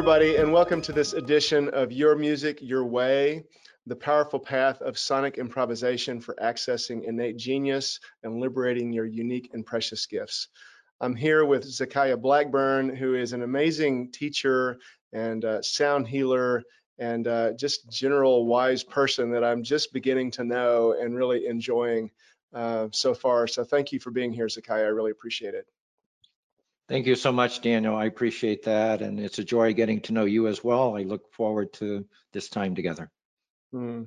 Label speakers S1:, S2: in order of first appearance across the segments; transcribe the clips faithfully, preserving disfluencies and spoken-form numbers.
S1: everybody, and welcome to this edition of Your Music, Your Way, the powerful path of sonic improvisation for accessing innate genius and liberating your unique and precious gifts. I'm here with Zakiah Blackburn, who is an amazing teacher and uh, sound healer and uh, just general wise person that I'm just beginning to know and really enjoying uh, so far. So thank you for being here, Zakiah. I really appreciate it.
S2: Thank you so much, Daniel. I appreciate that. And it's a joy getting to know you as well. I look forward to this time together.
S1: Hmm.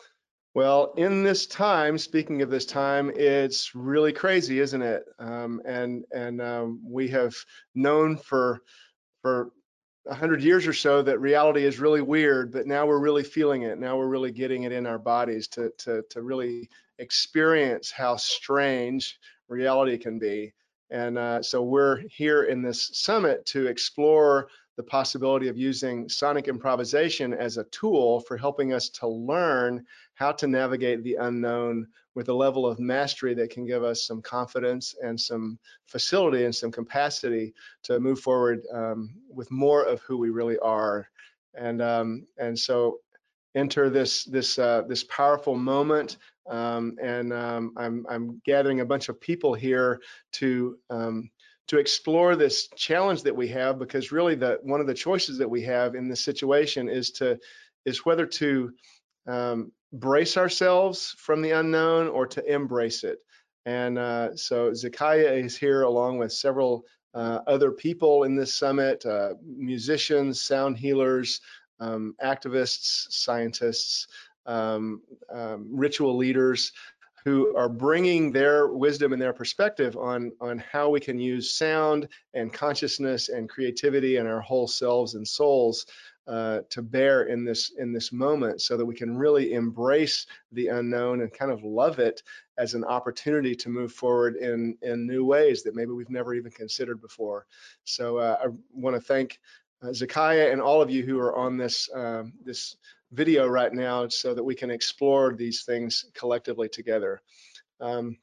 S1: Well, in this time, speaking of this time, it's really crazy, isn't it? Um, and and um, we have known for for a hundred years or so that reality is really weird, but now we're really feeling it. Now we're really getting it in our bodies to to to really experience how strange reality can be. And uh, so we're here in this summit to explore the possibility of using sonic improvisation as a tool for helping us to learn how to navigate the unknown with a level of mastery that can give us some confidence and some facility and some capacity to move forward um, with more of who we really are. And um, and so enter this this uh, this powerful moment. Um, and um, I'm I'm gathering a bunch of people here to um, to explore this challenge that we have, because really the one of the choices that we have in this situation is to is whether to um, brace ourselves from the unknown or to embrace it. And uh, so Zakiah is here along with several uh, other people in this summit, uh, musicians, sound healers, um, activists, scientists, um, um, ritual leaders who are bringing their wisdom and their perspective on, on how we can use sound and consciousness and creativity and our whole selves and souls uh, to bear in this in this moment, so that we can really embrace the unknown and kind of love it as an opportunity to move forward in in new ways that maybe we've never even considered before. So uh, I want to thank uh, Zakiah and all of you who are on this um, this video right now, so that we can explore these things collectively together. Um,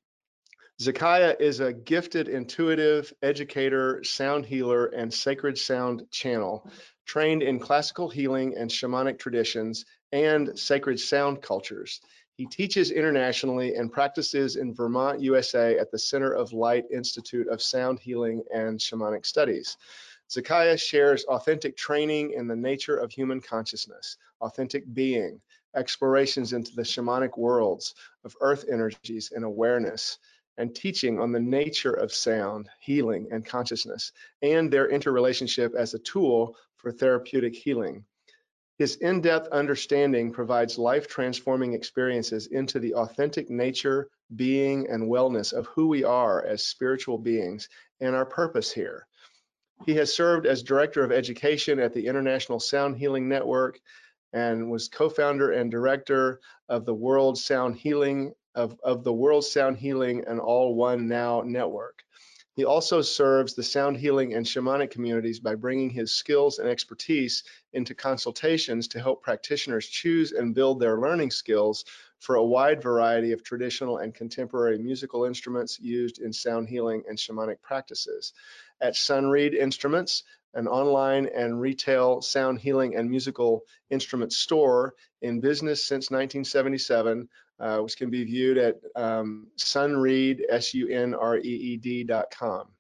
S1: Zakiah is a gifted intuitive educator, sound healer, and sacred sound channel, trained in classical healing and shamanic traditions and sacred sound cultures. He teaches internationally and practices in Vermont, U S A at the Center of Light Institute of Sound Healing and Shamanic Studies. Zakiah shares authentic training in the nature of human consciousness, authentic being, explorations into the shamanic worlds of earth energies and awareness, and teaching on the nature of sound, healing, and consciousness, and their interrelationship as a tool for therapeutic healing. His in-depth understanding provides life-transforming experiences into the authentic nature, being, and wellness of who we are as spiritual beings and our purpose here. He has served as Director of Education at the International Sound Healing Network and was co-founder and director of the World Sound Healing of, of the World Sound Healing and All One Now network. He also serves the sound healing and shamanic communities by bringing his skills and expertise into consultations to help practitioners choose and build their learning skills for a wide variety of traditional and contemporary musical instruments used in sound healing and shamanic practices. At Sunreed Instruments, an online and retail sound healing and musical instrument store in business since nineteen seventy-seven, uh, which can be viewed at um, sunreed, S U N R E E D dot com.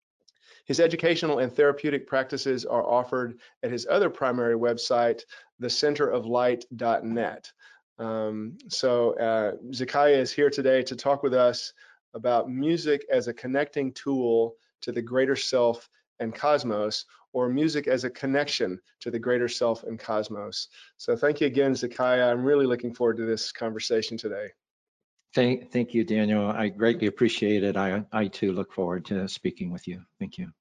S1: His educational and therapeutic practices are offered at his other primary website, the center of light dot net. Um, so uh, Zakiah is here today to talk with us about music as a connecting tool to the greater self and cosmos, or music as a connection to the greater self and cosmos. So thank you again, Zakiah. I'm really looking forward to this conversation today.
S2: Thank, thank you, Daniel. I greatly appreciate it. I, I too look forward to speaking with you. Thank you.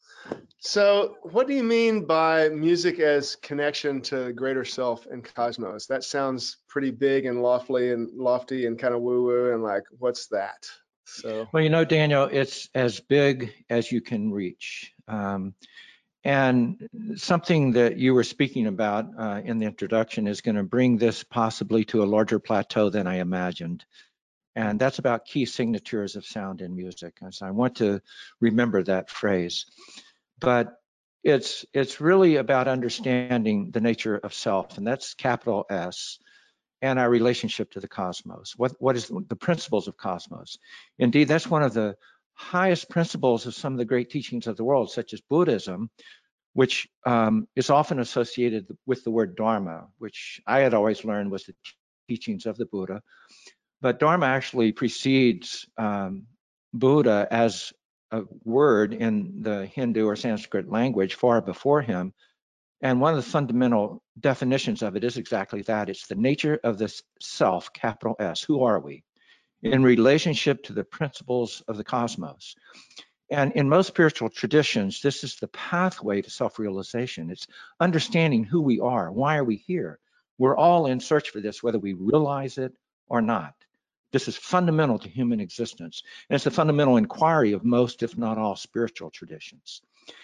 S1: So what do you mean by music as connection to the greater self and cosmos? That sounds pretty big and lofty and lofty and kind of woo-woo, and like, what's that? So,
S2: well, you know, Daniel, it's as big as you can reach. Um, and something that you were speaking about uh, in the introduction is going to bring this possibly to a larger plateau than I imagined. And that's about key signatures of sound in music. And so I want to remember that phrase. But it's it's really about understanding the nature of self, and that's capital S, and our relationship to the cosmos. What what is the principles of cosmos? Indeed, that's one of the highest principles of some of the great teachings of the world, such as Buddhism, which um, is often associated with the word Dharma, which I had always learned was the teachings of the Buddha. But Dharma actually precedes um, Buddha as a word in the Hindu or Sanskrit language far before him. And one of the fundamental definitions of it is exactly that. It's the nature of this self, capital S. Who are we? In relationship to the principles of the cosmos. And in most spiritual traditions, this is the pathway to self-realization. It's understanding who we are. Why are we here? We're all in search for this, whether we realize it or not. This is fundamental to human existence. And it's the fundamental inquiry of most, if not all, spiritual traditions.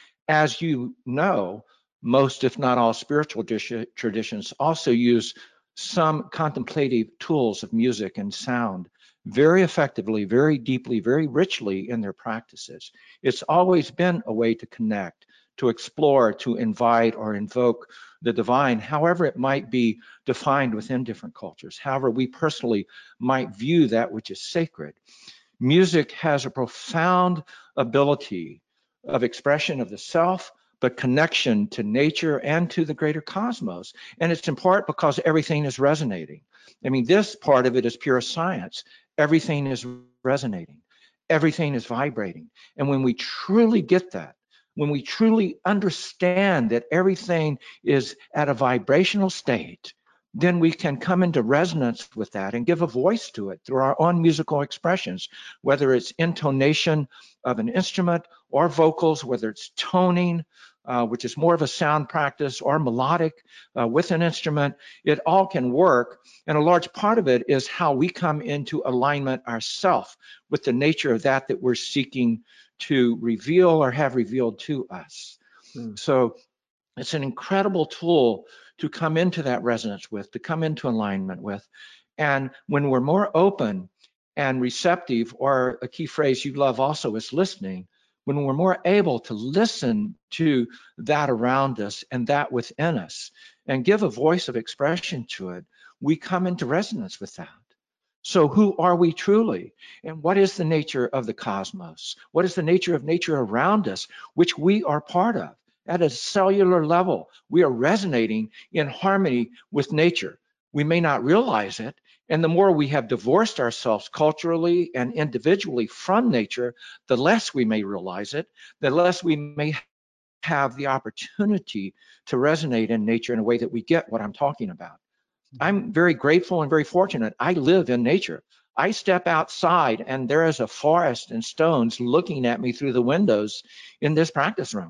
S2: As you know, most, if not all, spiritual traditions also use some contemplative tools of music and sound very effectively, very deeply, very richly in their practices. It's always been a way to connect, to explore, to invite or invoke the divine, however it might be defined within different cultures, however we personally might view that which is sacred. Music has a profound ability of expression of the self, but connection to nature and to the greater cosmos. And it's in part because everything is resonating. I mean, this part of it is pure science. Everything is resonating. Everything is vibrating. And when we truly get that, when we truly understand that everything is at a vibrational state, then we can come into resonance with that and give a voice to it through our own musical expressions, whether it's intonation of an instrument or vocals, whether it's toning, uh, which is more of a sound practice, or melodic uh, with an instrument. It all can work. And a large part of it is how we come into alignment ourselves with the nature of that that we're seeking to reveal or have revealed to us. Hmm. So it's an incredible tool to come into that resonance with, to come into alignment with. And when we're more open and receptive, or a key phrase you love also is listening, when we're more able to listen to that around us and that within us and give a voice of expression to it, we come into resonance with that. So who are we truly? And what is the nature of the cosmos? What is the nature of nature around us, which we are part of? At a cellular level, we are resonating in harmony with nature. We may not realize it, and the more we have divorced ourselves culturally and individually from nature, the less we may realize it, the less we may have the opportunity to resonate in nature in a way that we get what I'm talking about. I'm very grateful and very fortunate. I live in nature. I step outside and there is a forest and stones looking at me through the windows in this practice room.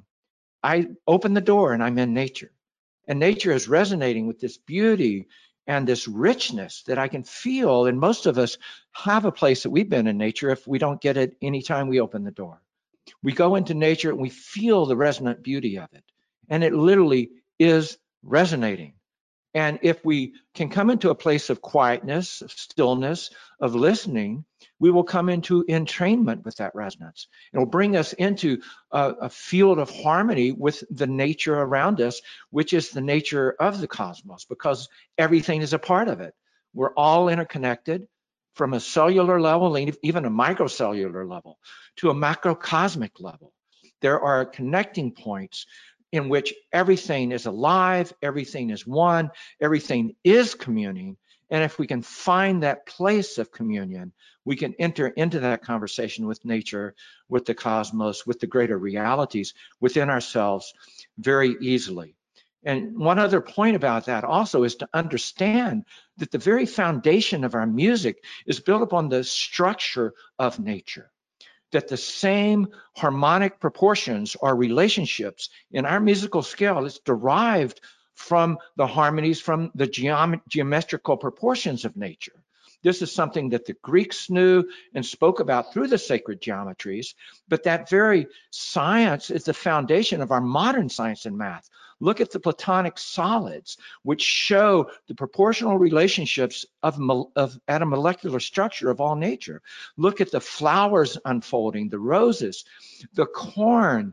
S2: I open the door and I'm in nature. And nature is resonating with this beauty and this richness that I can feel. And most of us have a place that we've been in nature if we don't get it anytime we open the door. We go into nature and we feel the resonant beauty of it. And it literally is resonating. And if we can come into a place of quietness, of stillness, of listening, we will come into entrainment with that resonance. It will bring us into a, a field of harmony with the nature around us, which is the nature of the cosmos, because everything is a part of it. We're all interconnected from a cellular level, even a microcellular level, to a macrocosmic level. There are connecting points in which everything is alive, everything is one, everything is communing. And if we can find that place of communion, we can enter into that conversation with nature, with the cosmos, with the greater realities within ourselves very easily. And one other point about that also is to understand that the very foundation of our music is built upon the structure of nature. That the same harmonic proportions or relationships in our musical scale is derived from the harmonies, from the geom geometrical proportions of nature. This is something that the Greeks knew and spoke about through the sacred geometries, but that very science is the foundation of our modern science and math. Look at the Platonic solids, which show the proportional relationships of, of at a molecular structure of all nature. Look at the flowers unfolding, the roses, the corn,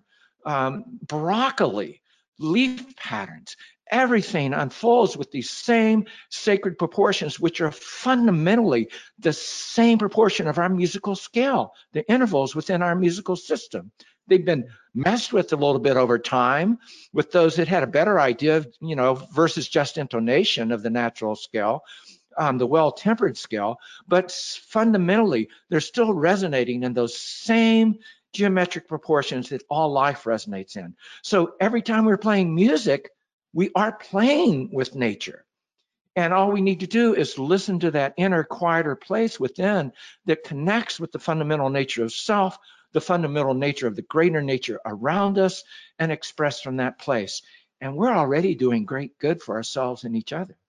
S2: um, broccoli, leaf patterns. Everything unfolds with these same sacred proportions, which are fundamentally the same proportion of our musical scale, the intervals within our musical system. They've been messed with a little bit over time with those that had a better idea of, you know, versus just intonation of the natural scale, um, the well-tempered scale, but fundamentally, they're still resonating in those same geometric proportions that all life resonates in. So every time we're playing music, we are playing with nature. And all we need to do is listen to that inner, quieter place within that connects with the fundamental nature of self, the fundamental nature of the greater nature around us, and express from that place. And we're already doing great good for ourselves and each other.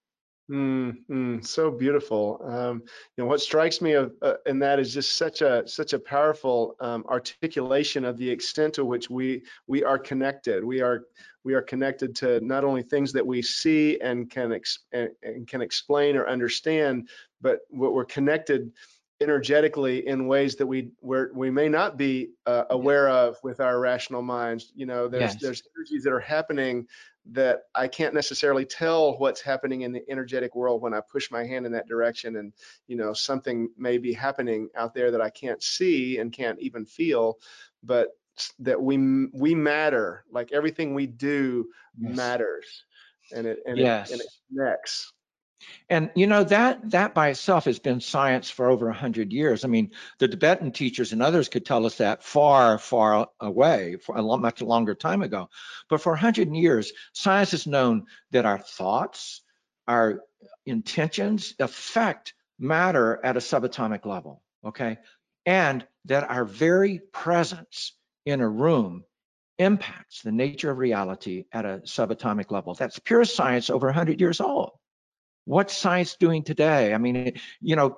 S1: Mm, mm, so beautiful. Um, you know, what strikes me of, uh, in that is just such a such a powerful um, articulation of the extent to which we we are connected. We are we are connected to not only things that we see and can ex and, and can explain or understand, but what we're connected energetically in ways that we where we may not be uh, aware of with our rational minds. You know, there's
S2: Yes.
S1: there's energies that are happening that I can't necessarily tell what's happening in the energetic world when I push my hand in that direction, and you know, something may be happening out there that I can't see and can't even feel, but that we we matter. Like everything we do
S2: Yes.
S1: matters, and it and
S2: Yes.
S1: it and it connects.
S2: And you know, that that by itself has been science for over a hundred years. I mean, the Tibetan teachers and others could tell us that far, far away, for a lot, much longer time ago. But for a hundred years, science has known that our thoughts, our intentions affect matter at a subatomic level, okay? And that our very presence in a room impacts the nature of reality at a subatomic level. That's pure science over a hundred years old. What's science doing today? I mean, you know,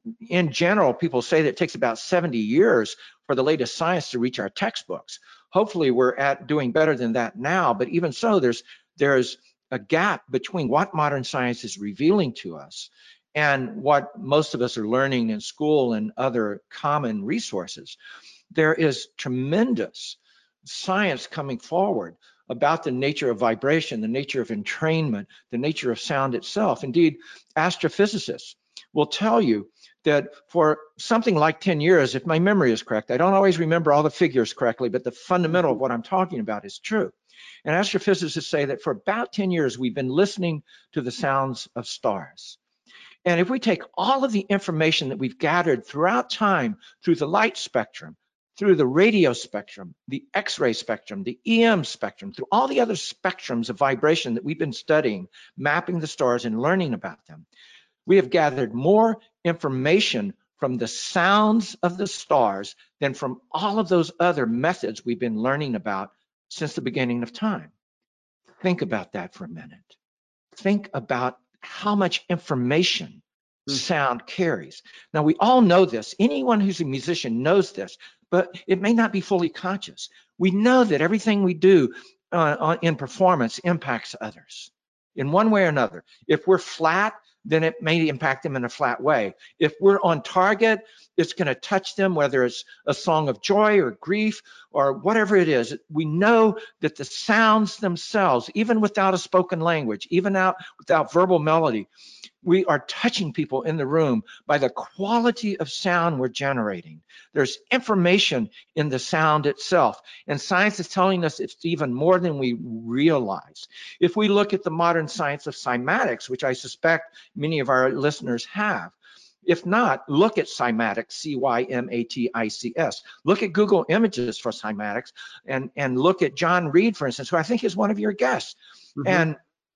S2: in general, people say that it takes about seventy years for the latest science to reach our textbooks. Hopefully we're at doing better than that now, but even so, there's there's a gap between what modern science is revealing to us and what most of us are learning in school and other common resources. There is tremendous science coming forward about the nature of vibration, the nature of entrainment, the nature of sound itself. Indeed, astrophysicists will tell you that for something like ten years, if my memory is correct, I don't always remember all the figures correctly, but the fundamental of what I'm talking about is true. And astrophysicists say that for about ten years, we've been listening to the sounds of stars. And if we take all of the information that we've gathered throughout time through the light spectrum, through the radio spectrum, the X-ray spectrum, the E M spectrum, through all the other spectrums of vibration that we've been studying, mapping the stars and learning about them, we have gathered more information from the sounds of the stars than from all of those other methods we've been learning about since the beginning of time. Think about that for a minute. Think about how much information sound carries. Now, we all know this. Anyone who's a musician knows this, but it may not be fully conscious. We know that everything we do uh, in performance impacts others in one way or another. If we're flat, then it may impact them in a flat way. If we're on target, it's going to touch them, whether it's a song of joy or grief or whatever it is. We know that the sounds themselves, even without a spoken language, even out without verbal melody, we are touching people in the room by the quality of sound we're generating. There's information in the sound itself, and science is telling us it's even more than we realize. If we look at the modern science of cymatics, which I suspect many of our listeners have, if not, look at cymatics, C Y M A T I C S. Look at Google Images for cymatics, and, and look at John Reed, for instance, who I think is one of your guests. Mm-hmm. And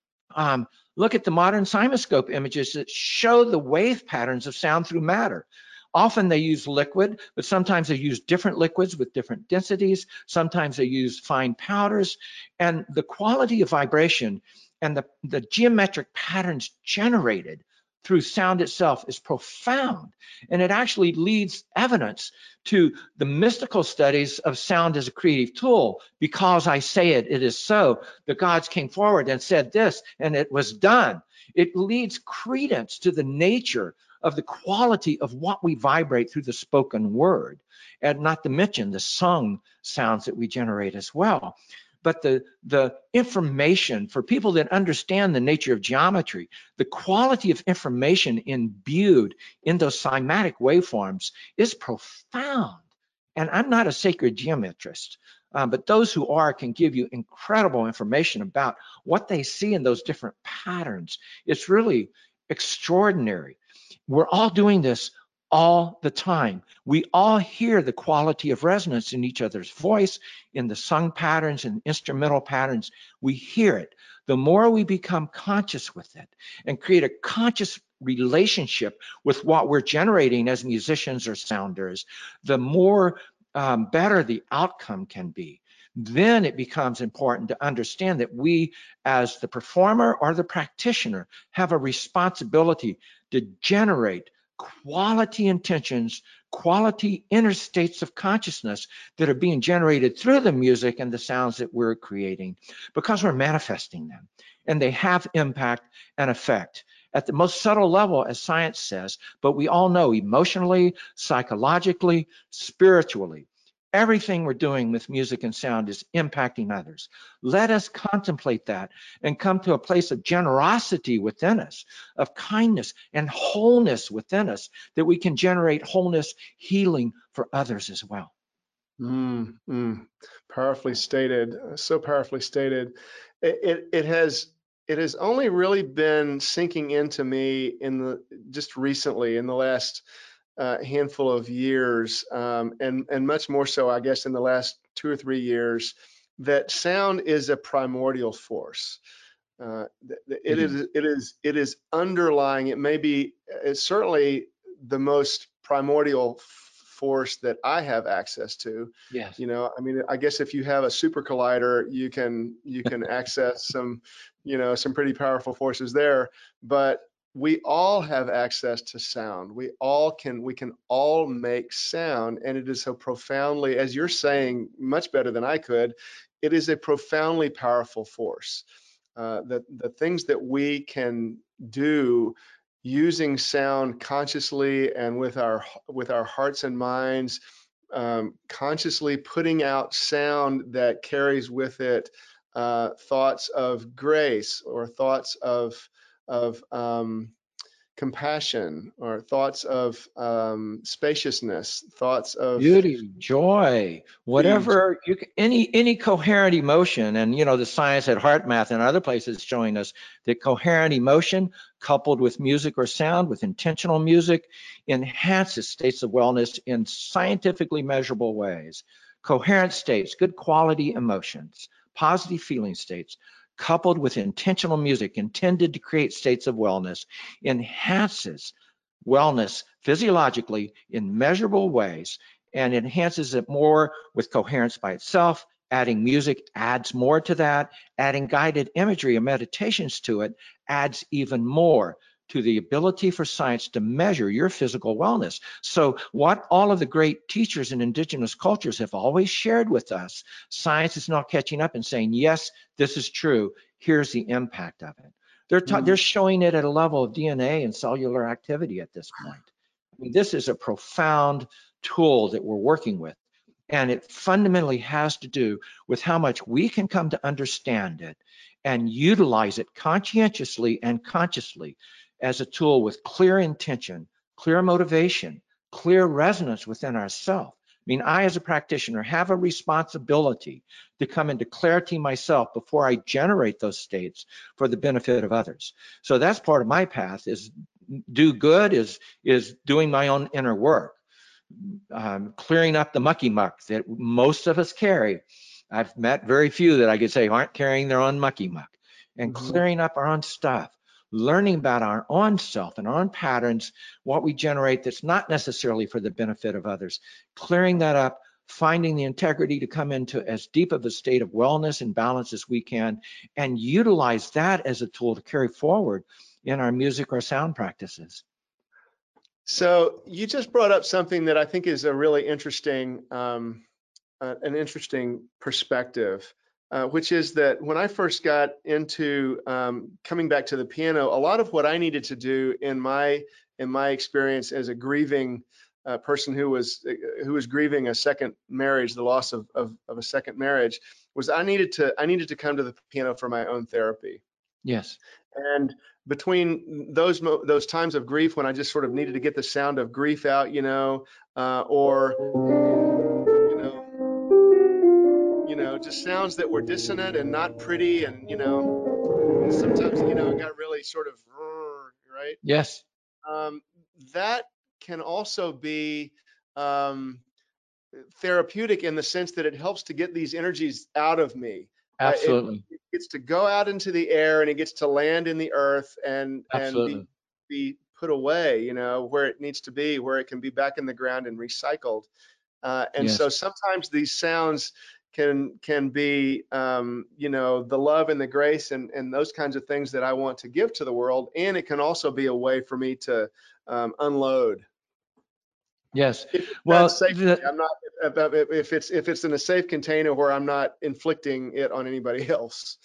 S2: um, look at the modern CymaScope images that show the wave patterns of sound through matter. Often they use liquid, but sometimes they use different liquids with different densities. Sometimes they use fine powders. And the quality of vibration and the, the geometric patterns generated through sound itself is profound. And it actually leads evidence to the mystical studies of sound as a creative tool. Because I say it, it is so. The gods came forward and said this, and it was done. It leads credence to the nature of the quality of what we vibrate through the spoken word, and not to mention the sung sounds that we generate as well. But the, the information for people that understand the nature of geometry, the quality of information imbued in those cymatic waveforms is profound. And I'm not a sacred geometrist, um, but those who are can give you incredible information about what they see in those different patterns. It's really extraordinary. We're all doing this all the time. We all hear the quality of resonance in each other's voice, in the sung patterns and instrumental patterns. We hear it. The more we become conscious with it and create a conscious relationship with what we're generating as musicians or sounders, the more um, better the outcome can be. Then it becomes important to understand that we, as the performer or the practitioner, have a responsibility to generate quality intentions, quality inner states of consciousness that are being generated through the music and the sounds that we're creating, because we're manifesting them, and they have impact and effect at the most subtle level, as science says, but we all know emotionally, psychologically, spiritually, everything we're doing with music and sound is impacting others. Let us contemplate that and come to a place of generosity within us, of kindness and wholeness within us, that we can generate wholeness, healing for others as well.
S1: Mm, mm, powerfully stated, so powerfully stated. It, it, it has it has only really been sinking into me in the just recently in the last uh, handful of years, um, and and much more so, I guess, in the last two or three years, that sound is a primordial force. Uh, it, it is it is it is underlying. It may be it's certainly the most primordial force that I have access to.
S2: Yes.
S1: You know, I mean, I guess if you have a super collider, you can you can access some, you know, some pretty powerful forces there. But we all have access to sound. We all can we can all make sound, and it is so profoundly, as you're saying, much better than I could. It is a profoundly powerful force. Uh, the the things that we can do using sound consciously and with our with our hearts and minds, um, consciously putting out sound that carries with it uh, thoughts of grace or thoughts of of um, compassion or thoughts of um, spaciousness, thoughts of
S2: Beauty, joy,
S1: beauty.
S2: whatever you can, any any coherent emotion. And you know, the science at HeartMath and other places showing us that coherent emotion coupled with music or sound, with intentional music, enhances states of wellness in scientifically measurable ways. Coherent states, good quality emotions, positive feeling states, coupled with intentional music intended to create states of wellness, enhances wellness physiologically in measurable ways, and enhances it more with coherence by itself. Adding music adds more to that. Adding guided imagery and meditations to it adds even more to the ability for science to measure your physical wellness. So what all of the great teachers in indigenous cultures have always shared with us, science is now catching up and saying, yes, this is true. Here's the impact of it. They're,
S1: Mm.
S2: they're showing it at a level of D N A and cellular activity at this point. I mean, this is a profound tool that we're working with. And it fundamentally has to do with how much we can come to understand it and utilize it conscientiously and consciously as a tool with clear intention, clear motivation, clear resonance within ourselves. I mean, I, as a practitioner, have a responsibility to come into clarity myself before I generate those states for the benefit of others. So that's part of my path, is do good, is, is doing my own inner work. Um, clearing up the mucky muck that most of us carry. I've met very few that I could say aren't carrying their own mucky muck, and
S1: Mm-hmm.
S2: clearing up our own stuff, learning about our own self and our own patterns, what we generate that's not necessarily for the benefit of others, clearing that up, finding the integrity to come into as deep of a state of wellness and balance as we can, and utilize that as a tool to carry forward in our music or sound practices.
S1: So you just brought up something that I think is a really interesting, um, uh, an interesting perspective, uh, which is that when I first got into um, coming back to the piano, a lot of what I needed to do in my in my experience as a grieving uh, person who was who was grieving a second marriage, the loss of, of of a second marriage, was I needed to I needed to come to the piano for my own therapy.
S2: Yes.
S1: And between those mo those times of grief when I just sort of needed to get the sound of grief out, you know, uh, or you know, you know, just sounds that were dissonant and not pretty, and you know, sometimes you know it got really sort of right.
S2: Yes.
S1: Um, that can also be um, therapeutic in the sense that it helps to get these energies out of me. Uh, it,
S2: Absolutely.
S1: it gets to go out into the air and it gets to land in the earth and and be
S2: Absolutely.
S1: be put away, you know, where it needs to be, where it can be back in the ground and recycled. Uh, and
S2: Yes.
S1: so sometimes these sounds can can be, um, you know, the love and the grace and and those kinds of things that I want to give to the world. And it can also be a way for me to um, unload.
S2: Yes.
S1: If it's done
S2: Well,
S1: safely,
S2: the,
S1: I'm not. If if it's if it's in a safe container where I'm not inflicting it on anybody else.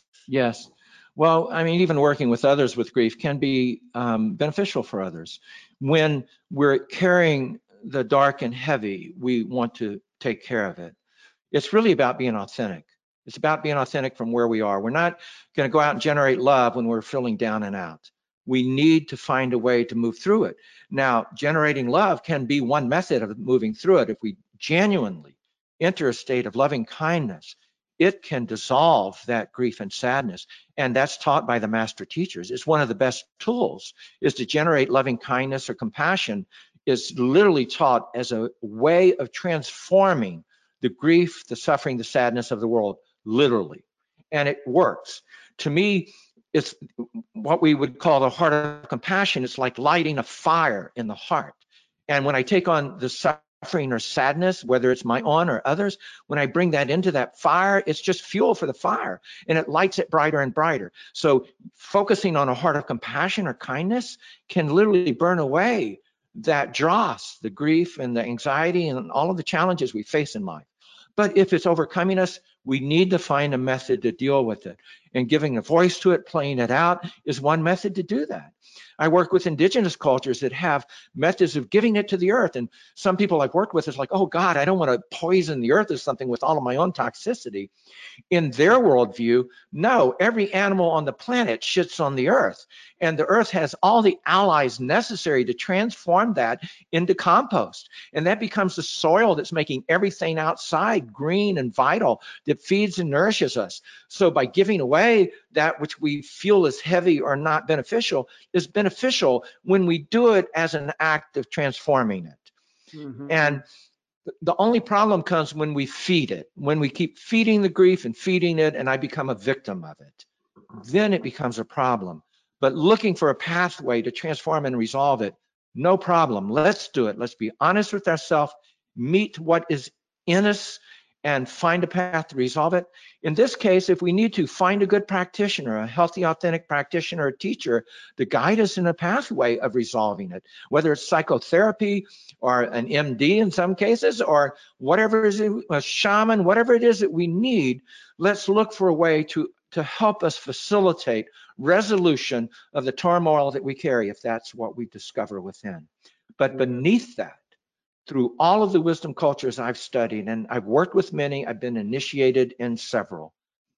S2: yes. Well, I mean, even working with others with grief can be um, beneficial for others. When we're carrying the dark and heavy, we want to take care of it. It's really about being authentic. It's about being authentic from where we are. We're not going to go out and generate love when we're feeling down and out. We need to find a way to move through it. Now, generating love can be one method of moving through it. If we genuinely enter a state of loving kindness, it can dissolve that grief and sadness. And that's taught by the master teachers. It's one of the best tools is to generate loving kindness or compassion is literally taught as a way of transforming the grief, the suffering, the sadness of the world, literally. And it works. To me, it's what we would call the heart of compassion. It's like lighting a fire in the heart. And when I take on the suffering or sadness, whether it's my own or others, when I bring that into that fire, it's just fuel for the fire and it lights it brighter and brighter. So focusing on a heart of compassion or kindness can literally burn away that dross, the grief and the anxiety and all of the challenges we face in life. But if it's overcoming us, we need to find a method to deal with it. And giving a voice to it, playing it out is one method to do that. I work with indigenous cultures that have methods of giving it to the earth. And some people I've worked with is like, oh God, I don't want to poison the earth or something with all of my own toxicity. In their worldview, no, every animal on the planet shits on the earth. And the earth has all the allies necessary to transform that into compost. And that becomes the soil that's making everything outside green and vital that feeds and nourishes us. So by giving away that which we feel is heavy or not beneficial is beneficial when we do it as an act of transforming it.
S1: Mm-hmm.
S2: And the only problem comes when we feed it, when we keep feeding the grief and feeding it, and I become a victim of it. Then it becomes a problem. But looking for a pathway to transform and resolve it, no problem. Let's do it. Let's be honest with ourselves, meet what is in us, and find a path to resolve it. In this case, if we need to, find a good practitioner, a healthy, authentic practitioner or teacher to guide us in a pathway of resolving it, whether it's psychotherapy or an M D in some cases, or whatever it is, a shaman, whatever it is that we need, let's look for a way to, to help us facilitate resolution of the turmoil that we carry, if that's what we discover within. But beneath that, through all of the wisdom cultures I've studied, and I've worked with many, I've been initiated in several.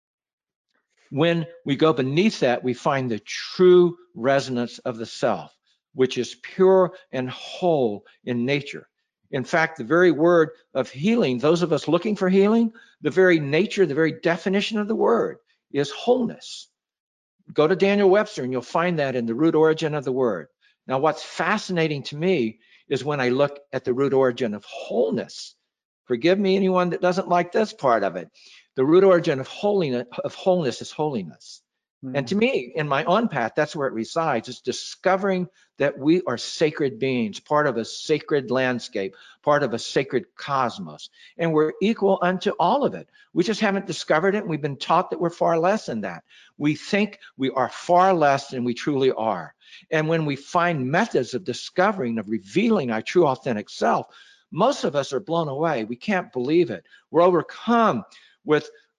S2: When we go beneath that, we find the true resonance of the self, which is pure and whole in nature. In fact, the very word of healing, those of us looking for healing, the very nature, the very definition of the word is wholeness. Go to Daniel Webster and you'll find that in the root origin of the word. Now, what's fascinating to me is when I look at the root origin of wholeness. Forgive me, anyone that doesn't like this part of it. The root origin of holiness, of wholeness is holiness. Mm-hmm. And to me, in my own path, that's where it resides. It's discovering that we are sacred beings, part of a sacred landscape, part of a sacred cosmos, and we're equal unto all of it. We just haven't discovered it, and we've been taught that we're far less than that. We think we are far less than we truly are. And when we find methods of discovering, of revealing our true authentic self, most of us are blown away. We can't believe it. We're overcome with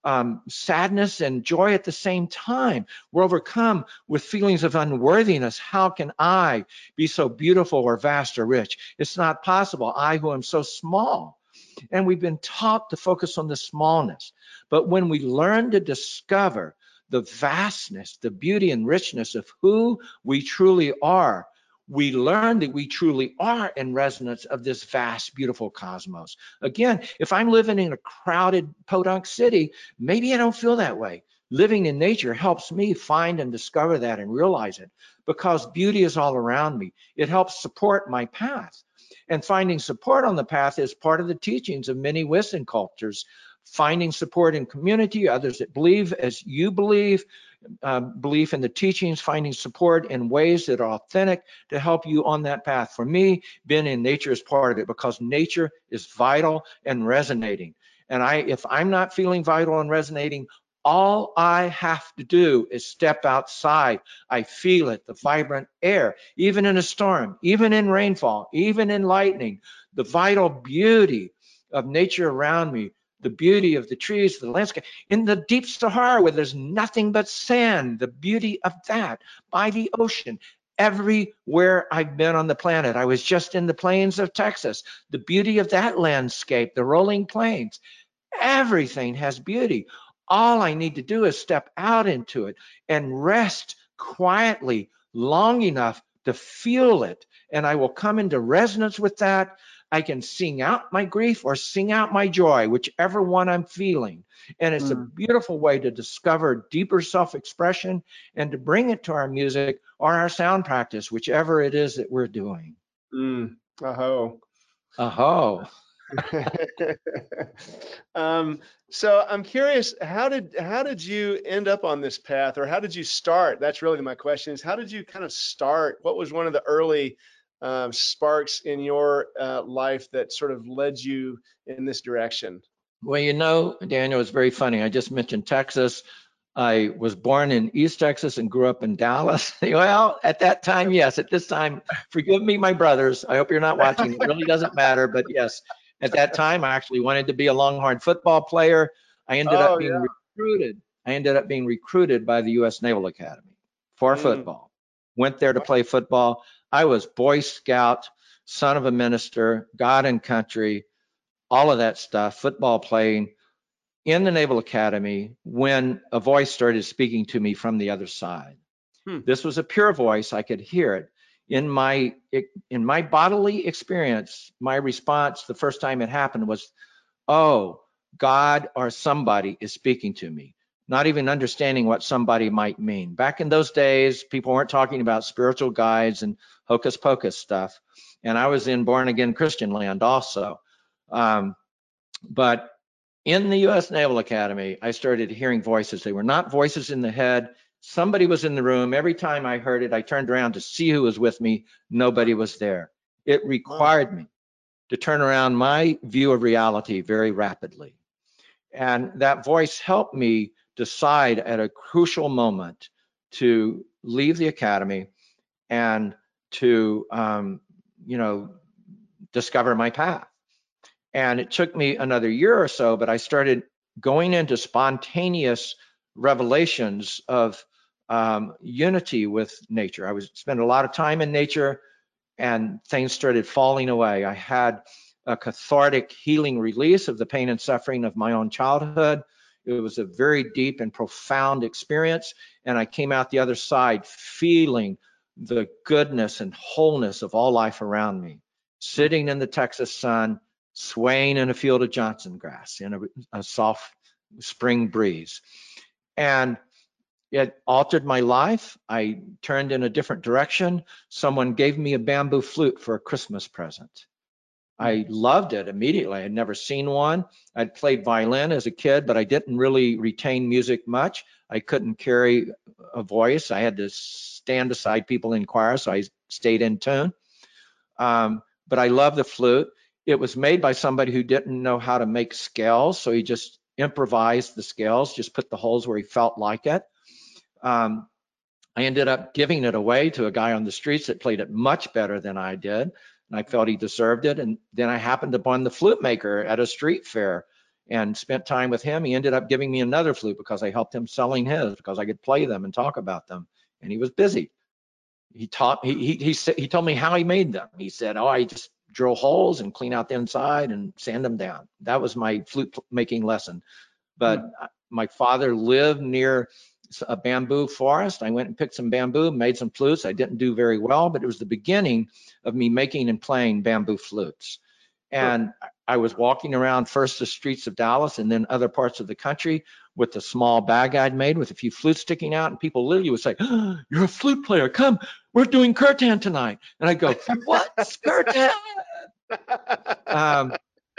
S2: um, sadness and joy at the same time. We're overcome with feelings of unworthiness. How can I be so beautiful or vast or rich? It's not possible. I who am so small. And we've been taught to focus on the smallness. But when we learn to discover the vastness, the beauty and richness of who we truly are, we learn that we truly are in resonance of this vast, beautiful cosmos. Again, if I'm living in a crowded podunk city, maybe I don't feel that way. Living in nature helps me find and discover that and realize it, because beauty is all around me. It helps support my path. And finding support on the path is part of the teachings of many Western cultures. Finding support in community, others that believe as you believe, uh, belief in the teachings, finding support in ways that are authentic to help you on that path. For me, being in nature is part of it, because nature is vital and resonating. And I, if I'm not feeling vital and resonating, all I have to do is step outside. I feel it, the vibrant air, even in a storm, even in rainfall, even in lightning, the vital beauty of nature around me, the beauty of the trees, the landscape. In the deep Sahara, where there's nothing but sand, the beauty of that, by the ocean. Everywhere I've been on the planet, I was just in the plains of Texas, the beauty of that landscape, the rolling plains. Everything has beauty. All I need to do is step out into it and rest quietly long enough to feel it, and I will come into resonance with that. I can sing out my grief or sing out my joy, whichever one I'm feeling. And it's a
S1: Mm.
S2: beautiful way to discover deeper self-expression and to bring it to our music or our sound practice, whichever it is that we're doing.
S1: Mm. Aho.
S2: Aho.
S1: um, so I'm curious, how did how did you end up on this path, or how did you start? That's really my question, is how did you kind of start? What was one of the early um, sparks in your uh, life that sort of led you in this direction?
S2: Well, you know, Daniel, it's very funny. I just mentioned Texas. I was born in East Texas and grew up in Dallas. Well, at that time, yes. At this time, forgive me, my brothers. I hope you're not watching. It really doesn't matter. But yes, at that time, I actually wanted to be a Longhorn football player. I ended up
S1: Oh
S2: being
S1: yeah.
S2: recruited. I ended up being recruited by the U S Naval Academy for
S1: Mm.
S2: football. Went there to play football. I was Boy Scout, son of a minister, God and country, all of that stuff, football playing in the Naval Academy, when a voice started speaking to me from the other side.
S1: Hmm.
S2: This was a pure voice. I could hear it. In my in my bodily experience, my response the first time it happened was, oh, God or somebody is speaking to me, not even understanding what somebody might mean. Back in those days, people weren't talking about spiritual guides and hocus pocus stuff. And I was in born again Christian land also. Um, but in the U S Naval Academy, I started hearing voices. They were not voices in the head. Somebody was in the room. Every time I heard it, I turned around to see who was with me. Nobody was there. It
S1: Wow.
S2: required me to turn around my view of reality very rapidly. And that voice helped me decide at a crucial moment to leave the academy and to, um, you know, discover my path. And it took me another year or so, but I started going into spontaneous revelations of um, unity with nature. I was spent a lot of time in nature, and things started falling away. I had a cathartic healing release of the pain and suffering of my own childhood. It was a very deep and profound experience, and I came out the other side feeling the goodness and wholeness of all life around me, sitting in the Texas sun, swaying in a field of Johnson grass in a, a soft spring breeze. And it altered my life. I turned in a different direction. Someone gave me a bamboo flute for a Christmas present. I loved it immediately. I had never seen one. I'd played violin as a kid, but I didn't really retain music much. I couldn't carry a voice. I had to stand beside people in choir, so I stayed in tune. Um, but I love the flute. It was made by somebody who didn't know how to make scales, so he just improvised the scales, just put the holes where he felt like it. Um, I ended up giving it away to a guy on the streets that played it much better than I did, and I felt he deserved it. And then I happened upon the flute maker at a street fair, and spent time with him. He ended up giving me another flute because I helped him selling his, because I could play them and talk about them. And he was busy. He taught, he, he, he, said, he told me how he made them. He said, oh, I just drill holes and clean out the inside and sand them down. That was my flute making lesson. But hmm. my father lived near a bamboo forest. I went and picked some bamboo, made some flutes. I didn't do very well, but it was the beginning of me making and playing bamboo flutes. And huh. I was walking around first the streets of Dallas and then other parts of the country with a small bag I'd made with a few flutes sticking out, and people literally would say, oh, you're a flute player, come, we're doing kirtan tonight. And I go, what's kirtan? um,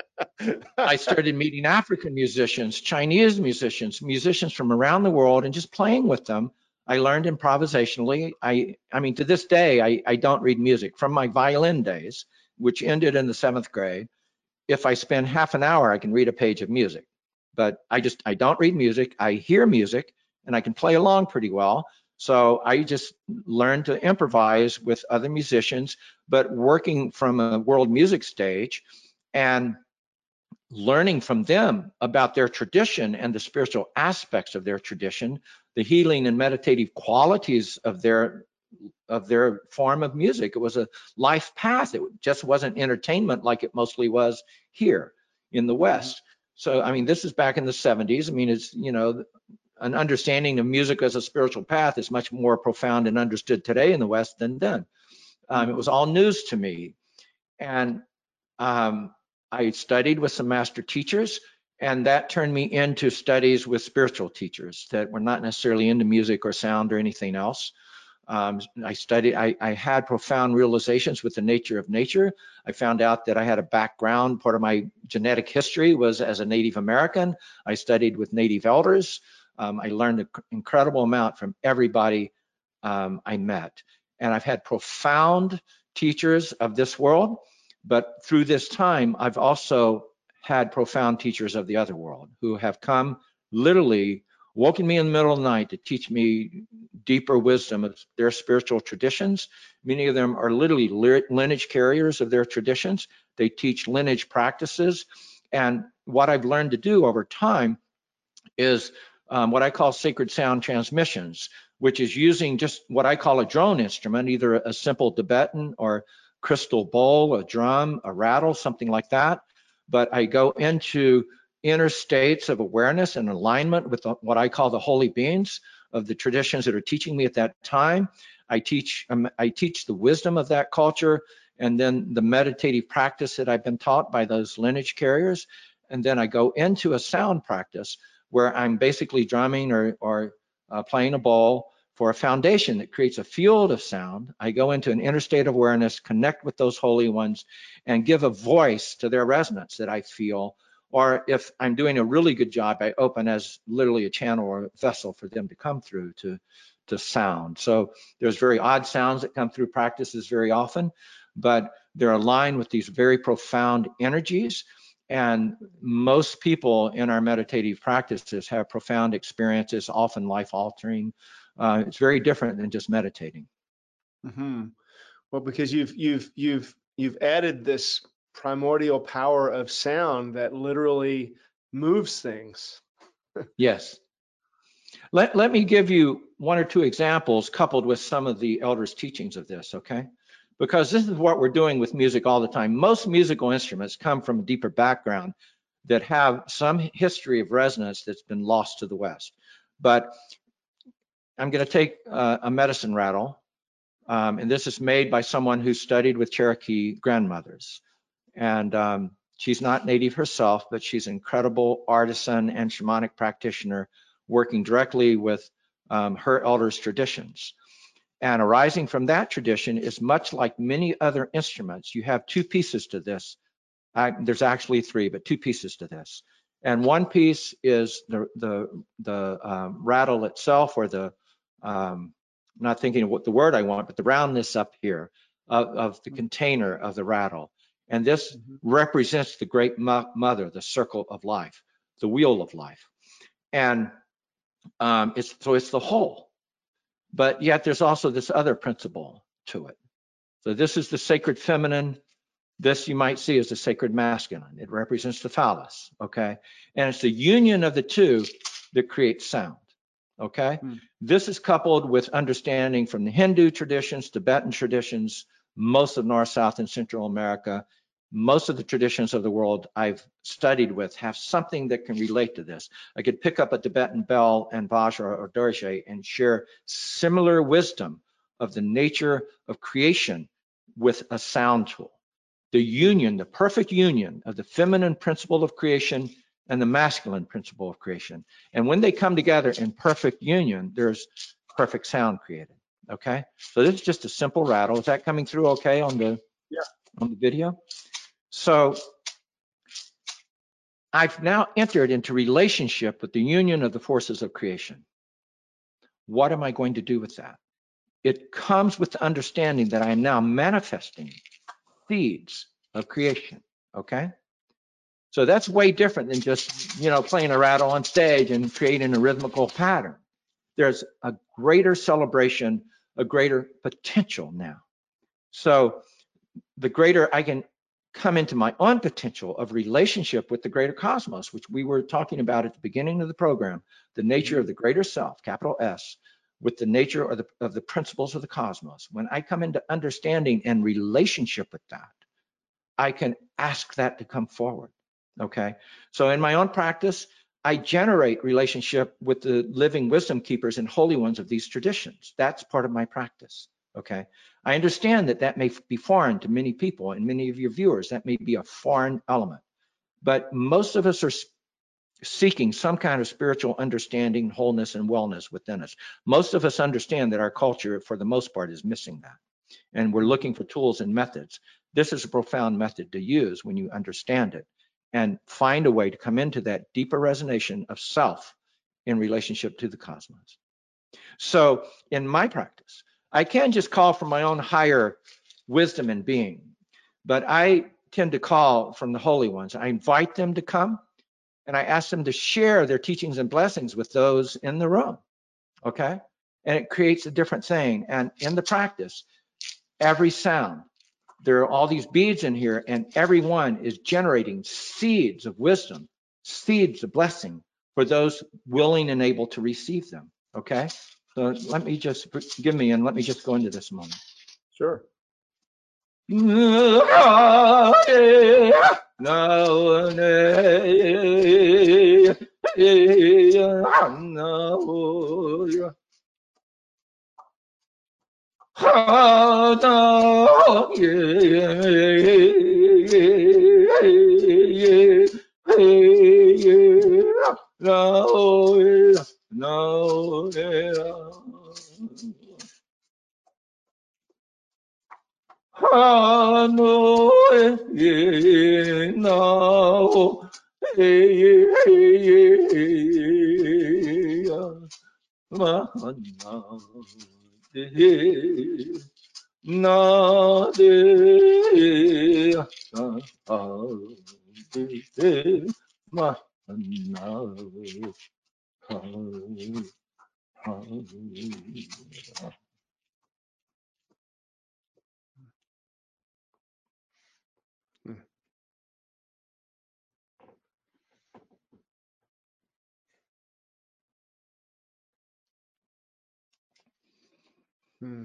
S2: I started meeting African musicians, Chinese musicians, musicians from around the world, and just playing with them. I learned improvisationally. I, I mean, to this day, I, I don't read music. From my violin days, which ended in the seventh grade, if I spend half an hour, I can read a page of music. But I just, I don't read music. I hear music, and I can play along pretty well. So I just learned to improvise with other musicians, but working from a world music stage and learning from them about their tradition and the spiritual aspects of their tradition, the healing and meditative qualities of their of their form of music. It was a life path. It just wasn't entertainment like it mostly was here in the West. So, I mean, this is back in the seventies. I mean, it's, you know, an understanding of music as a spiritual path is much more profound and understood today in the West than then. Um, it was all news to me. And um, I studied with some master teachers, and that turned me into studies with spiritual teachers that were not necessarily into music or sound or anything else. Um, I studied, I, I had profound realizations with the nature of nature. I found out that I had a background, part of my genetic history was as a Native American. I studied with Native elders. Um, I learned an incredible amount from everybody um, I met. And I've had profound teachers of this world, but through this time, I've also had profound teachers of the other world who have come literally woken me in the middle of the night to teach me deeper wisdom of their spiritual traditions. Many of them are literally lineage carriers of their traditions. They teach lineage practices. And what I've learned to do over time is um, what I call sacred sound transmissions, which is using just what I call a drone instrument, either a simple Tibetan or crystal bowl, a drum, a rattle, something like that. But I go into inner states of awareness and alignment with the, what I call the holy beings of the traditions that are teaching me at that time. I teach, um, I teach the wisdom of that culture, and then the meditative practice that I've been taught by those lineage carriers. And then I go into a sound practice where I'm basically drumming or, or uh, playing a bowl for a foundation that creates a field of sound. I go into an inner state of awareness, connect with those holy ones, and give a voice to their resonance that I feel. Or if I'm doing a really good job, I open as literally a channel or a vessel for them to come through to, to sound. So there's very odd sounds that come through practices very often, but they're aligned with these very profound energies. And most people in our meditative practices have profound experiences, often life-altering. Uh, it's very different than just meditating.
S1: Mm-hmm. Well, because you've you've you've you've added this primordial power of sound that literally moves things.
S2: Yes. Let, let me give you one or two examples coupled with some of the elders' teachings of this, okay? Because this is what we're doing with music all the time. Most musical instruments come from a deeper background that have some history of resonance that's been lost to the West. But I'm going to take uh, a medicine rattle, um, and this is made by someone who studied with Cherokee grandmothers. And um, she's not Native herself, but she's an incredible artisan and shamanic practitioner working directly with um, her elders' traditions. And arising from that tradition is much like many other instruments. You have two pieces to this. I, there's actually three, but two pieces to this. And one piece is the the the um, rattle itself, or the um, I'm not thinking of what the word I want, but the roundness up here of, of the container of the rattle. And this mm-hmm. represents the great mo mother, the circle of life, the wheel of life. And um, it's so it's the whole. But yet there's also this other principle to it. So this is the sacred feminine, This you might see as the sacred masculine. It represents the phallus, okay? And it's the union of the two that creates sound, okay?
S1: Hmm.
S2: This is coupled with understanding from the Hindu traditions, Tibetan traditions, most of North, South, and Central America. Most of the traditions of the world I've studied with have something that can relate to this. I could pick up a Tibetan bell and Vajra or Dorje and share similar wisdom of the nature of creation with a sound tool. The union, the perfect union of the feminine principle of creation and the masculine principle of creation. And when they come together in perfect union, there's perfect sound created, okay? So this is just a simple rattle. Is that coming through okay on the,
S1: Yeah.
S2: on the video? So I've now entered into relationship with the union of the forces of creation. What am I going to do with that? It comes with the understanding that I am now manifesting seeds of creation, okay? So that's way different than just, you know, playing a rattle on stage and creating a rhythmical pattern. There's a greater celebration, a greater potential now. So the greater I can come into my own potential of relationship with the greater cosmos, which we were talking about at the beginning of the program, the nature of the greater self, capital S, with the nature of the, of the principles of the cosmos. When I come into understanding and relationship with that, I can ask that to come forward. Okay, so in my own practice, I generate relationship with the living wisdom keepers and holy ones of these traditions. That's part of my practice. Okay, I understand that that may be foreign to many people and many of your viewers. That may be a foreign element, but most of us are seeking some kind of spiritual understanding, wholeness, and wellness within us. Most of us understand that our culture, for the most part, is missing that. And we're looking for tools and methods. This is a profound method to use when you understand it and find a way to come into that deeper resonation of self in relationship to the cosmos. So in my practice, I can just call from my own higher wisdom and being, but I tend to call from the holy ones. I invite them to come and I ask them to share their teachings and blessings with those in the room, okay? And it creates a different thing. And in the practice, every sound, there are all these beads in here, and every one is generating seeds of wisdom, seeds of blessing for those willing and able to receive them, okay? So let me just, give me, and let me just go into this moment.
S1: Sure. Hmm.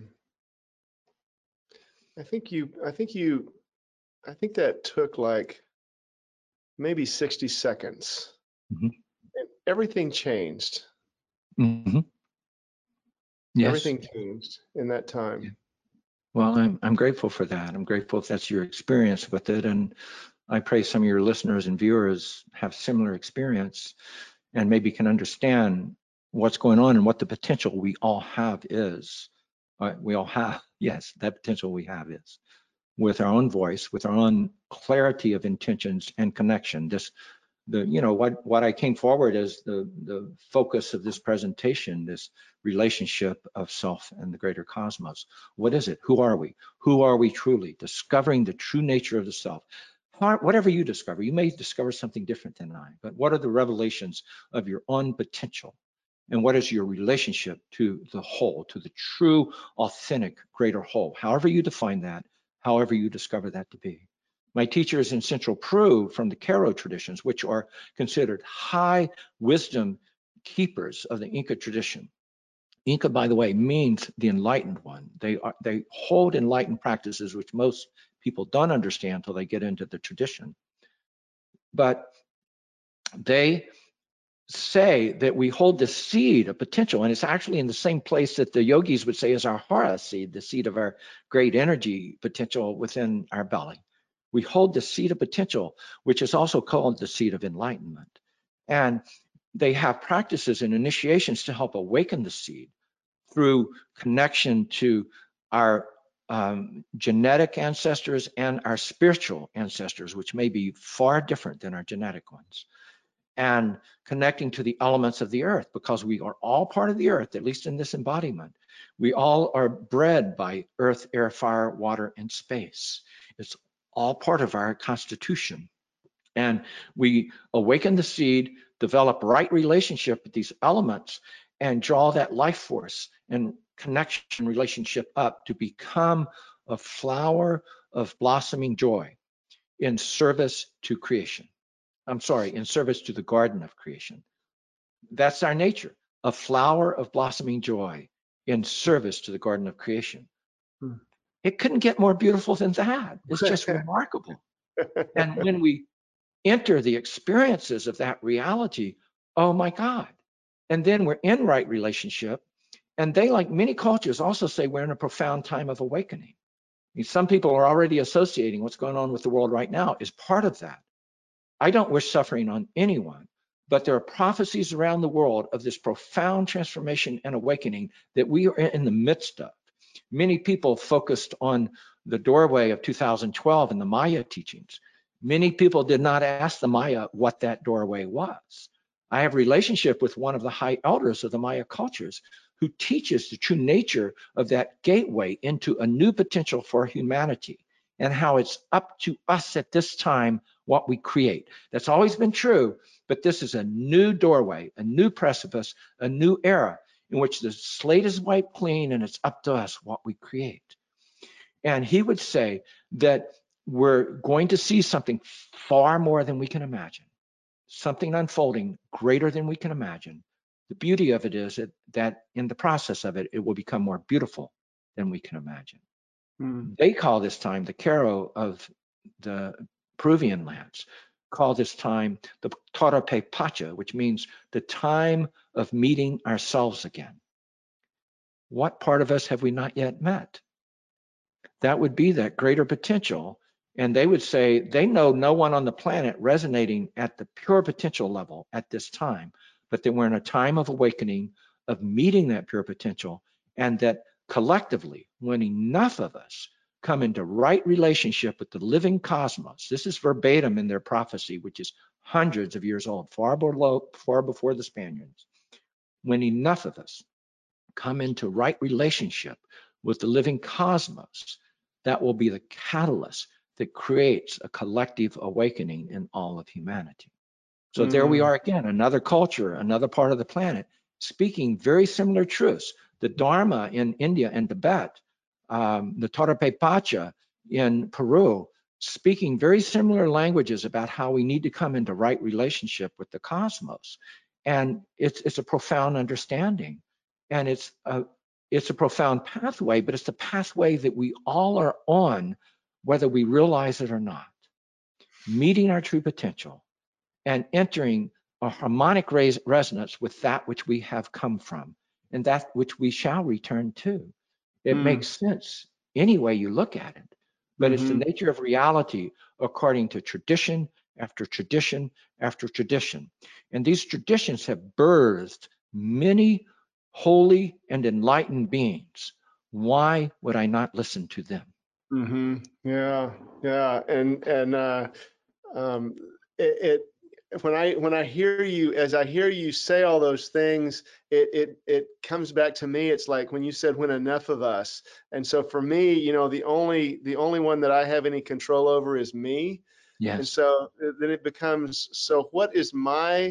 S1: I think you, I think you, I think that took like maybe sixty seconds.
S2: Mm-hmm.
S1: And everything changed.
S2: Mm-hmm. Yes.
S1: Everything changed in that time.
S2: Yeah. Well, I'm, I'm grateful for that. I'm grateful if that's your experience with it. And I pray some of your listeners and viewers have similar experience and maybe can understand what's going on and what the potential we all have is. Uh, we all have, yes, that potential we have is with our own voice, with our own clarity of intentions and connection. This, the, you know, what, what I came forward as the, the focus of this presentation, this relationship of self and the greater cosmos. What is it? Who are we? Who are we truly? Discovering the true nature of the self. Whatever you discover, you may discover something different than I, but what are the revelations of your own potential? And what is your relationship to the whole, to the true, authentic, greater whole? However you define that, however you discover that to be. My teachers in Central Peru from the Q'ero traditions, which are considered high wisdom keepers of the Inca tradition. Inca, by the way, means the enlightened one. They are, they hold enlightened practices, which most people don't understand until they get into the tradition. But they say that we hold the seed of potential, and it's actually in the same place that the yogis would say is our hara seed, the seed of our great energy potential within our belly. We hold the seed of potential, which is also called the seed of enlightenment. And they have practices and initiations to help awaken the seed through connection to our um, genetic ancestors and our spiritual ancestors, which may be far different than our genetic ones, and connecting to the elements of the earth, because we are all part of the earth, at least in this embodiment. We all are bred by earth, air, fire, water, and space. It's all part of our constitution. And we awaken the seed, develop right relationship with these elements, and draw that life force and connection relationship up to become a flower of blossoming joy in service to creation. I'm sorry, in service to the garden of creation. That's our nature, a flower of blossoming joy in service to the garden of creation.
S1: Hmm.
S2: It couldn't get more beautiful than that. It's just remarkable. And when we enter the experiences of that reality, oh my God. And then we're in right relationship. And they, like many cultures, also say we're in a profound time of awakening. I mean, some people are already associating what's going on with the world right now as part of that. I don't wish suffering on anyone, but there are prophecies around the world of this profound transformation and awakening that we are in the midst of. Many people focused on the doorway of two thousand twelve and the Maya teachings. Many people did not ask the Maya what that doorway was. I have a relationship with one of the high elders of the Maya cultures who teaches the true nature of that gateway into a new potential for humanity, and how it's up to us at this time what we create. That's always been true, but this is a new doorway, a new precipice, a new era in which the slate is wiped clean and it's up to us what we create. And he would say that we're going to see something far more than we can imagine, something unfolding greater than we can imagine. The beauty of it is that, that in the process of it, it will become more beautiful than we can imagine. Mm. They call this time, the Q'ero of the Peruvian lands, call this time the Torope Pacha, which means the time of meeting ourselves again. What part of us have we not yet met? That would be that greater potential. And they would say they know no one on the planet resonating at the pure potential level at this time, but that we're in a time of awakening, of meeting that pure potential, and that collectively, when enough of us come into right relationship with the living cosmos, this is verbatim in their prophecy, which is hundreds of years old, far below, far before the Spaniards. When enough of us come into right relationship with the living cosmos, that will be the catalyst that creates a collective awakening in all of humanity. So mm. there we are again, another culture, another part of the planet, speaking very similar truths. The Dharma in India and Tibet, um, the Torope Pacha in Peru, speaking very similar languages about how we need to come into right relationship with the cosmos. And it's, it's a profound understanding. And it's a, it's a profound pathway, but it's the pathway that we all are on, whether we realize it or not. Meeting our true potential and entering a harmonic res resonance with that which we have come from and that which we shall return to. It mm. makes sense any way you look at it, but mm-hmm. it's the nature of reality according to tradition after tradition after tradition. And these traditions have birthed many holy and enlightened beings. Why would I not listen to them?
S1: Mm-hmm. Yeah, yeah, and and uh, um, it, it when I when I hear you, as I hear you say all those things, it it it comes back to me. It's like when you said, "When enough of us," and so for me, you know, the only the only one that I have any control over is me.
S2: Yes.
S1: And so then it becomes, so what is my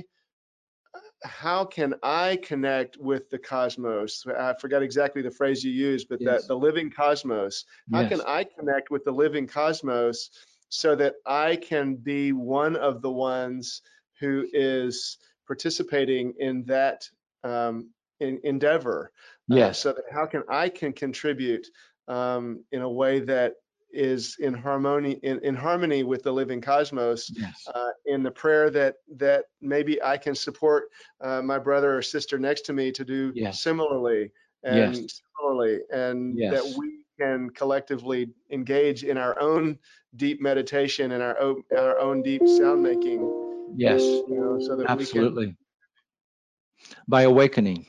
S1: how can I connect with the cosmos? I forgot exactly the phrase you used, but yes. that the living cosmos. How yes. can I connect with the living cosmos so that I can be one of the ones who is participating in that um, in, endeavor. Uh,
S2: Yes.
S1: so that how can I can contribute um, in a way that is in harmony in, in harmony with the living cosmos,
S2: Yes.
S1: uh, in the prayer that that maybe I can support uh, my brother or sister next to me to do
S2: Yes.
S1: similarly
S2: Yes.
S1: and similarly, and that
S2: Yes.
S1: we can collectively engage in our own deep meditation and our own, our own deep sound making,
S2: Yes.
S1: you know, so that we can.
S2: Absolutely. By awakening,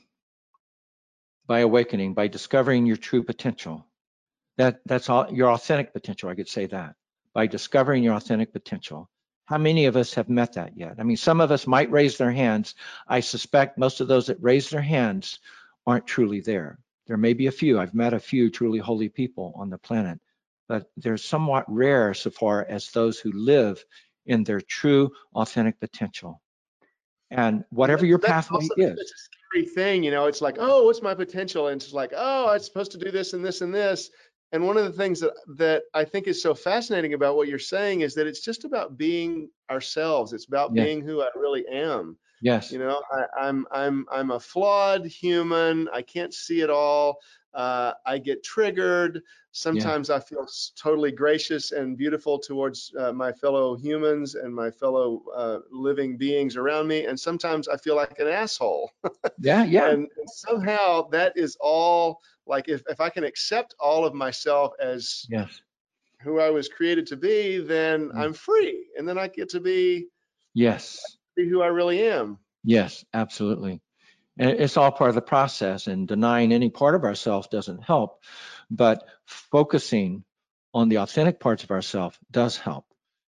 S2: by awakening, by discovering your true potential. That that's all your authentic potential. I could say that by discovering your authentic potential. How many of us have met that yet? I mean, some of us might raise their hands. I suspect most of those that raise their hands aren't truly there. There may be a few. I've met a few truly holy people on the planet, but they're somewhat rare so far as those who live in their true authentic potential. And
S1: And
S2: whatever
S1: that's
S2: your
S1: that's
S2: pathway
S1: also such
S2: is,
S1: a scary thing, you know. It's like, oh, what's my potential? And it's like, oh, I'm supposed to do this and this and this. And one of the things that that I think is so fascinating about what you're saying is that it's just about being ourselves. It's about
S2: yes,
S1: being who I really am.
S2: yes,
S1: You know, I, I'm I'm I'm a flawed human. I can't see it all. Uh, I get triggered.
S2: yeah,
S1: Sometimes I feel s- totally gracious and beautiful towards uh, my fellow humans and my fellow uh, living beings around me. And sometimes I feel like an asshole.
S2: yeah, yeah,
S1: And, and somehow that is all like if, if I can accept all of myself as
S2: yes,
S1: who I was created to be, then
S2: yes,
S1: I'm free. And then I get to be,
S2: yes.
S1: be who I really am.
S2: Yes, absolutely. And it's all part of the process, and denying any part of ourselves doesn't help, but focusing on the authentic parts of ourselves does help.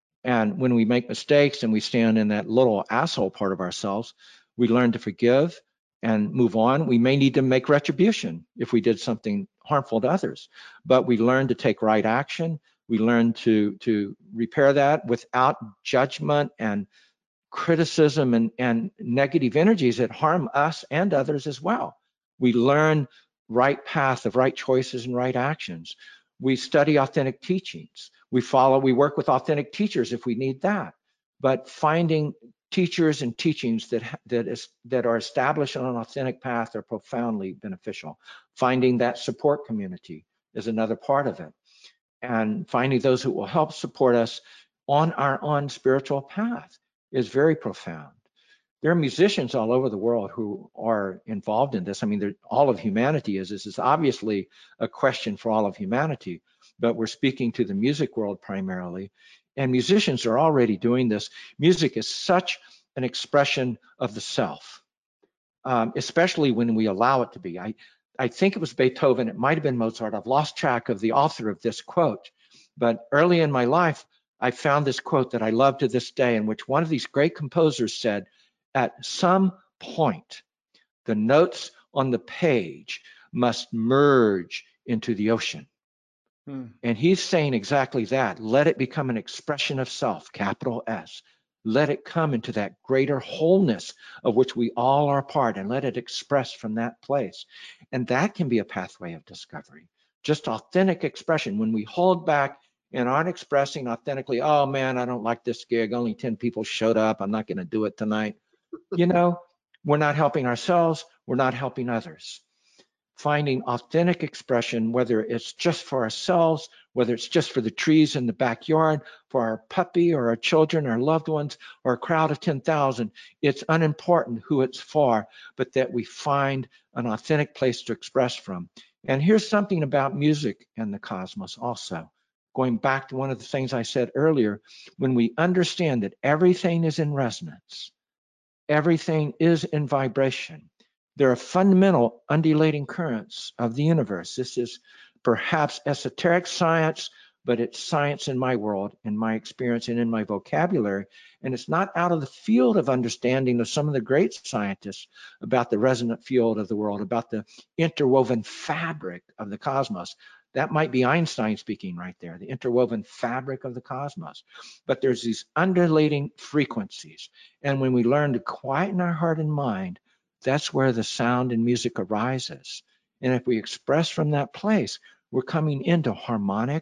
S2: And when we make mistakes and we stand in that little asshole part of ourselves, we learn to forgive and move on. We may need to make retribution if we did something harmful to others, but we learn to take right action. We learn to, to repair that without judgment and criticism and, and negative energies that harm us and others as well. We learn right path of right choices and right actions. We study authentic teachings. We follow, we work with authentic teachers if we need that. But finding teachers and teachings that that is that are established on an authentic path are profoundly beneficial. Finding that support community is another part of it. And finding those who will help support us on our own spiritual path is very profound. There are musicians all over the world who are involved in this. I mean, all of humanity is. This is obviously a question for all of humanity, but we're speaking to the music world primarily. And musicians are already doing this. Music is such an expression of the self, um, especially when we allow it to be. I, I think it was Beethoven, it might have been Mozart. I've lost track of the author of this quote, but early in my life, I found this quote that I love to this day, in which one of these great composers said, at some point, the notes on the page must merge into the ocean.
S1: Hmm.
S2: And he's saying exactly that. Let it become an expression of self, capital S. Let it come into that greater wholeness of which we all are a part, and let it express from that place. And that can be a pathway of discovery. Just authentic expression. When we hold back and aren't expressing authentically, oh man, I don't like this gig. Only ten people showed up. I'm not going to do it tonight. You know, we're not helping ourselves. We're not helping others. Finding authentic expression, whether it's just for ourselves, whether it's just for the trees in the backyard, for our puppy or our children, our loved ones, or a crowd of ten thousand, it's unimportant who it's for, but that we find an authentic place to express from. And here's something about music and the cosmos also. Going back to one of the things I said earlier, when we understand that everything is in resonance, everything is in vibration. There are fundamental undulating currents of the universe. This is perhaps esoteric science, but it's science in my world, in my experience, and in my vocabulary. And it's not out of the field of understanding of some of the great scientists about the resonant field of the world, about the interwoven fabric of the cosmos. That might be Einstein speaking right there, the interwoven fabric of the cosmos. But there's these undulating frequencies. And when we learn to quieten our heart and mind, that's where the sound and music arises. And if we express from that place, we're coming into harmonic,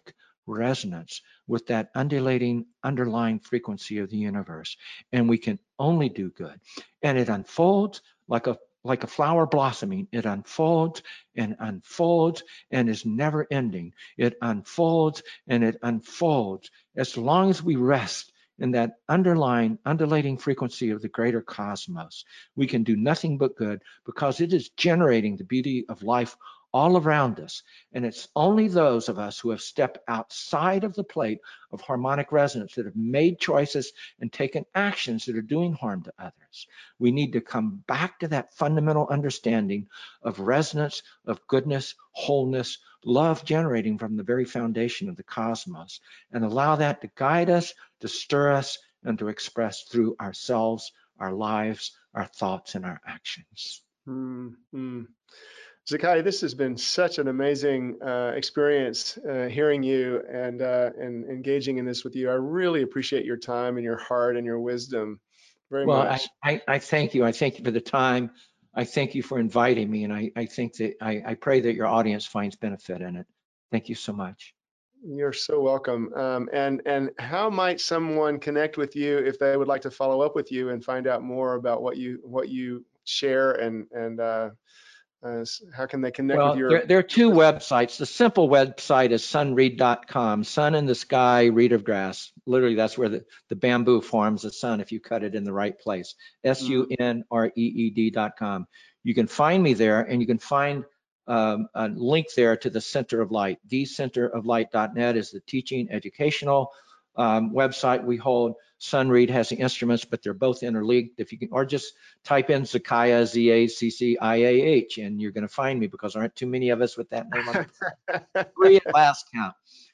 S2: resonance with that undulating underlying frequency of the universe, and we can only do good. And it unfolds like a like a flower blossoming. It unfolds and unfolds and is never ending. It unfolds and it unfolds as long as we rest in that underlying, undulating frequency of the greater cosmos. We can do nothing but good because it is generating the beauty of life all around us. And it's only those of us who have stepped outside of the plate of harmonic resonance that have made choices and taken actions that are doing harm to others. We need to come back to that fundamental understanding of resonance, of goodness, wholeness, love generating from the very foundation of the cosmos, and allow that to guide us, to stir us, and to express through ourselves, our lives, our thoughts, and our actions.
S1: Mm-hmm. Zakai, this has been such an amazing uh, experience uh, hearing you and uh, and engaging in this with you. I really appreciate your time and your heart and your wisdom very
S2: well,
S1: much.
S2: I, I, I thank you. I thank you for the time. I thank you for inviting me, and I, I think that I, I pray that your audience finds benefit in it. Thank you so much.
S1: You're so welcome. Um, and and how might someone connect with you if they would like to follow up with you and find out more about what you what you share and and uh, uh, how can they connect with
S2: Well,
S1: your?
S2: there, there are two websites. The simple website is sunread dot com, sun in the sky, reed of grass. Literally, that's where the, the bamboo forms the sun if you cut it in the right place. S U N R E E D dot com. You can find me there, and you can find um, a link there to the Center of Light. the center of light dot net is the teaching educational um, website we hold. Sunread has the instruments, but they're both interlinked. If you can, or just type in Zakiah, Z A C C I A H, and you're going to find me because there aren't too many of us with that name on the three at last count.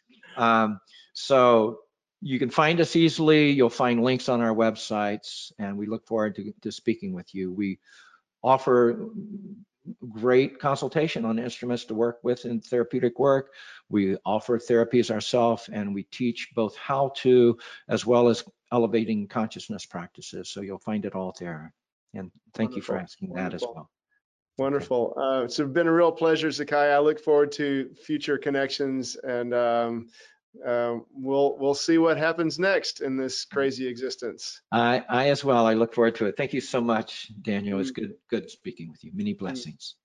S2: Um, so you can find us easily. You'll find links on our websites, and we look forward to, to speaking with you. We offer great consultation on instruments to work with in therapeutic work. We offer therapies ourselves, and we teach both how to as well as elevating consciousness practices. So you'll find it all there. And thank
S1: Wonderful.
S2: you for asking
S1: Wonderful.
S2: that as well.
S1: Wonderful. Okay. Uh, it's been a real pleasure, Zakiah. I look forward to future connections, and um, uh, we'll we'll see what happens next in this crazy existence.
S2: I, I as well. I look forward to it. Thank you so much, Daniel. It's good good speaking with you. Many blessings.